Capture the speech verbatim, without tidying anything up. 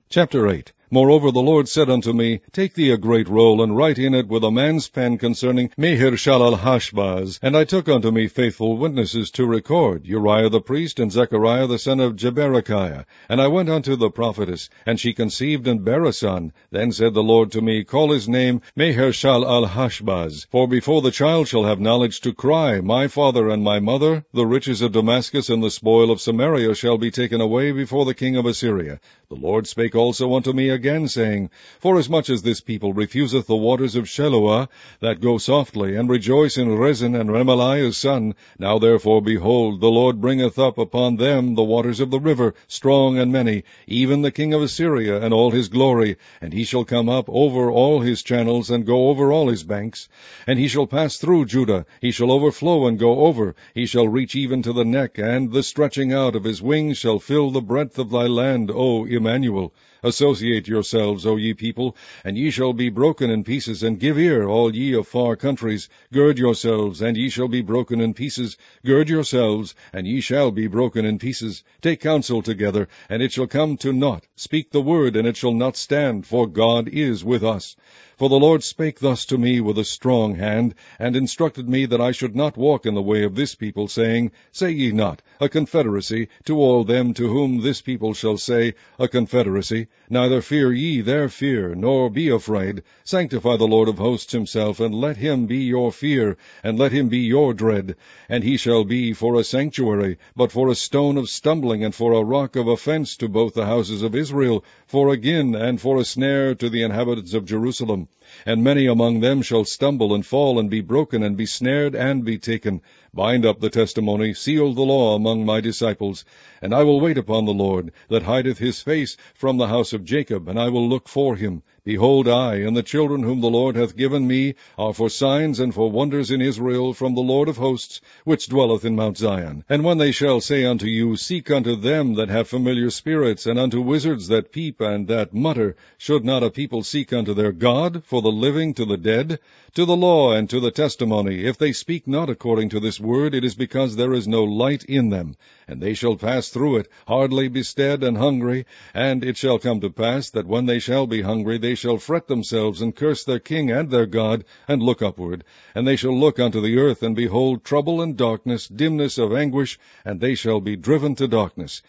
Chapter eight. Moreover the Lord said unto me, Take thee a great roll, and write in it with a man's pen concerning Maher-shalal-hash-baz. And I took unto me faithful witnesses to record, Uriah the priest, and Zechariah the son of Jeberechiah. And I went unto the prophetess, and she conceived and bare a son. Then said the Lord to me, Call his name Maher-shalal-hash-baz. For before the child shall have knowledge to cry, My father and my mother, the riches of Damascus and the spoil of Samaria shall be taken away before the king of Assyria. The Lord spake also unto me again, saying, Forasmuch as this people refuseth the waters of Sheloah, that go softly, and rejoice in Rezin and Remaliah's son, now therefore, behold, the Lord bringeth up upon them the waters of the river, strong and many, even the king of Assyria and all his glory, and he shall come up over all his channels, and go over all his banks. And he shall pass through Judah, he shall overflow and go over, he shall reach even to the neck, and the stretching out of his wings shall fill the breadth of thy land, O Emmanuel. Associate yourselves, O ye people, and ye shall be broken in pieces, and give ear, all ye of far countries. Gird yourselves, and ye shall be broken in pieces. Gird yourselves, and ye shall be broken in pieces. Take counsel together, and it shall come to naught. Speak the word, and it shall not stand, for God is with us. For the Lord spake thus to me with a strong hand, and instructed me that I should not walk in the way of this people, saying, Say ye not, a confederacy, to all them to whom this people shall say, a confederacy. Neither fear ye their fear, nor be afraid. Sanctify the Lord of hosts himself, and let him be your fear, and let him be your dread. And he shall be for a sanctuary, but for a stone of stumbling, and for a rock of offense to both the houses of Israel, for a gin, and for a snare to the inhabitants of Jerusalem. And many among them shall stumble and fall, and be broken, and be snared, and be taken. Bind up the testimony, seal the law among my disciples. And I will wait upon the Lord, that hideth his face from the house of Jacob, and I will look for him. Behold, I and the children whom the Lord hath given me are for signs and for wonders in Israel from the Lord of hosts, which dwelleth in Mount Zion. And when they shall say unto you, Seek unto them that have familiar spirits, and unto wizards that peep and that mutter, should not a people seek unto their God, for the living to the dead? To the law and to the testimony, if they speak not according to this word, it is because there is no light in them. And they shall pass through it, hardly bestead and hungry. And it shall come to pass, that when they shall be hungry, they shall fret themselves, and curse their king and their God, and look upward. And they shall look unto the earth, and behold trouble and darkness, dimness of anguish, and they shall be driven to darkness.